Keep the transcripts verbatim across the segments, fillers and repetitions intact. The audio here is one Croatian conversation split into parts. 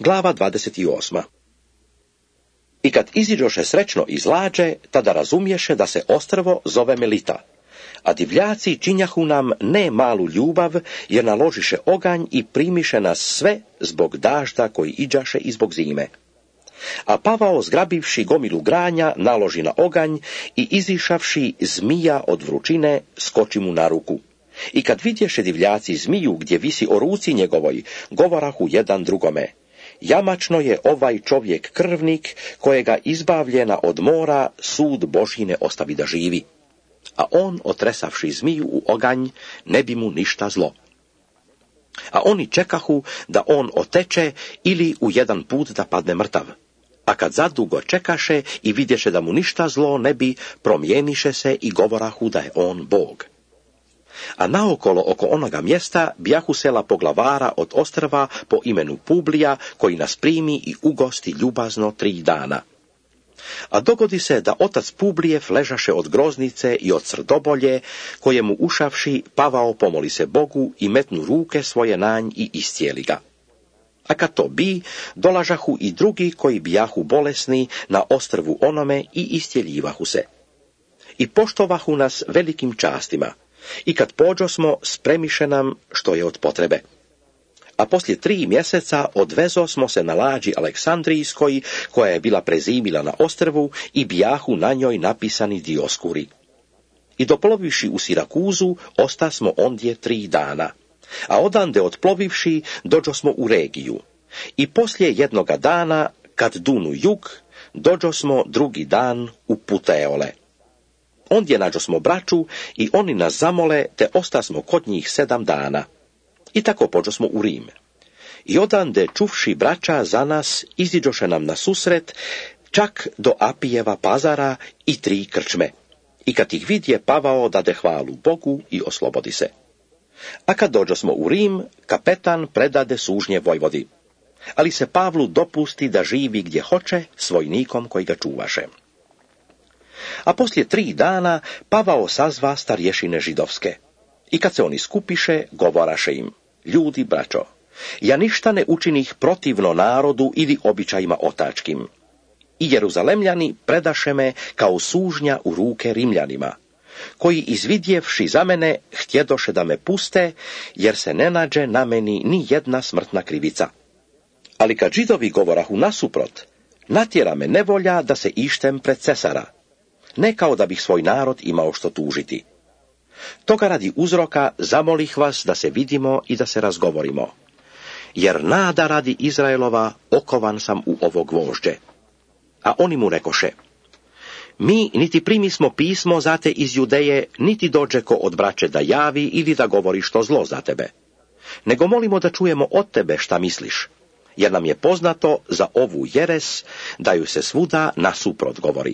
Glava dvadeset osma. I kad iziđoše srećno iz lađe, tada razumješe da se ostrvo zove Melita. A divljaci činjahu nam ne malu ljubav, jer naložiše oganj i primiše nas sve zbog dažda koji iđaše i zbog zime. A Pavao, zgrabivši gomilu granja, naloži na oganj i izišavši zmija od vrućine, skoči mu na ruku. I kad vidješe divljaci zmiju gdje visi o ruci njegovoj, govorahu jedan drugome: jamačno je ovaj čovjek krvnik, kojega izbavljena od mora sud Božji ne ostavi da živi. A on, otresavši zmiju u oganj, ne bi mu ništa zlo. A oni čekahu da on oteče ili u jedan put da padne mrtav. A kad zadugo čekaše i vidješe da mu ništa zlo ne bi, promijeniše se i govorahu da je on Bog. A naokolo oko onoga mjesta bijahu sela poglavara od ostrva po imenu Publija, koji nas primi i ugosti ljubazno tri dana. A dogodi se da otac Publijev ležaše od groznice i od srdobolje, kojemu ušavši Pavao pomoli se Bogu i metnu ruke svoje na nj i iscijeli ga. A kad to bi, dolažahu i drugi koji bijahu bolesni na ostrvu onome i istjeljivahu se. I poštovahu nas velikim častima, i kad pođo smo, spremiše nam što je od potrebe. A poslije tri mjeseca odvezo smo se na lađi Aleksandrijskoj, koja je bila prezimila na ostrvu, i bijahu na njoj napisani Dioskuri. I doplovivši u Sirakuzu, osta smo ondje tri dana. A odande otplovivši, dođo smo u Regiju. I poslije jednoga dana, kad dunu jug, dođo smo drugi dan u Puteole. Ondje nađo smo braću i oni nas zamole, te osta smo kod njih sedam dana. I tako pođo smo u Rim. I odande čuvši braća za nas, iziđoše nam na susret, čak do Apijeva pazara i tri krčme. I kad ih vidje, Pavao dade hvalu Bogu i oslobodi se. A kad dođo smo u Rim, kapetan predade sužnje vojvodi. Ali se Pavlu dopusti da živi gdje hoće s vojnikom koji ga čuvaše. A poslije tri dana Pavao sazva starješine židovske. I kad se oni skupiše, govoraše im: ljudi, braćo, ja ništa ne učinih protivno narodu ili običajima otačkim. I Jeruzalemljani predaše me kao sužnja u ruke Rimljanima, koji izvidjevši za mene htjedoše da me puste, jer se ne nađe na meni ni jedna smrtna krivica. Ali kad Židovi govorahu nasuprot, natjera me nevolja da se ištem pred cesara, ne kao da bih svoj narod imao što tužiti. Toga radi uzroka zamolih vas da se vidimo i da se razgovorimo, jer nada radi Izraelova okovan sam u ovo gvožđe. A oni mu rekoše: mi niti primismo pismo za te iz Judeje, niti dođe ko od braće da javi ili da govori što zlo za tebe, nego molimo da čujemo od tebe šta misliš, jer nam je poznato za ovu jeres da ju se svuda nasuprot govori.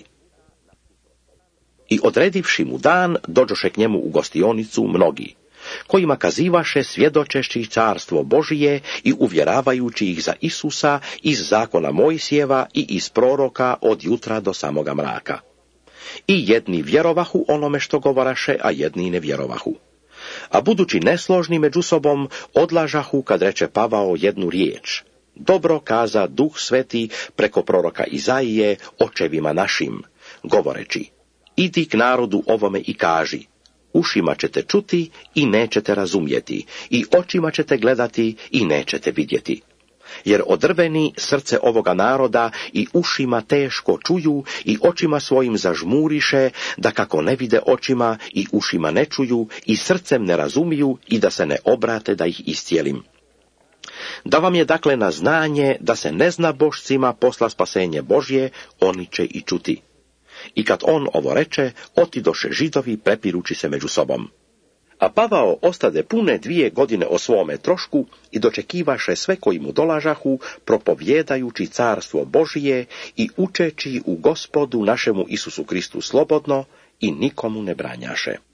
I odredivši mu dan, dođoše k njemu u gostionicu mnogi, kojima kazivaše svjedočeći carstvo Božije i uvjeravajući ih za Isusa iz zakona Mojsijeva i iz proroka od jutra do samoga mraka. I jedni vjerovahu onome što govoraše, a jedni ne vjerovahu. A budući nesložni među sobom, odlažahu kad reče Pavao jednu riječ: dobro kaza Duh Sveti preko proroka Izaije očevima našim, govoreći: idi k narodu ovome i kaži: ušima ćete čuti i nećete razumjeti, i očima ćete gledati i nećete vidjeti. Jer odrveni srce ovoga naroda i ušima teško čuju i očima svojim zažmuriše, da kako ne vide očima i ušima ne čuju i srcem ne razumiju i da se ne obrate da ih iscijelim. Da vam je dakle na znanje da se ne zna božcima posla spasenje Božje, oni će i čuti. I kad on ovo reče, otidoše Židovi prepirući se među sobom. A Pavao ostade pune dvije godine o svome trošku i dočekivaše sve koji mu dolažahu, propovjedajući carstvo Božije i učeći u Gospodu našemu Isusu Kristu slobodno i nikomu ne branjaše.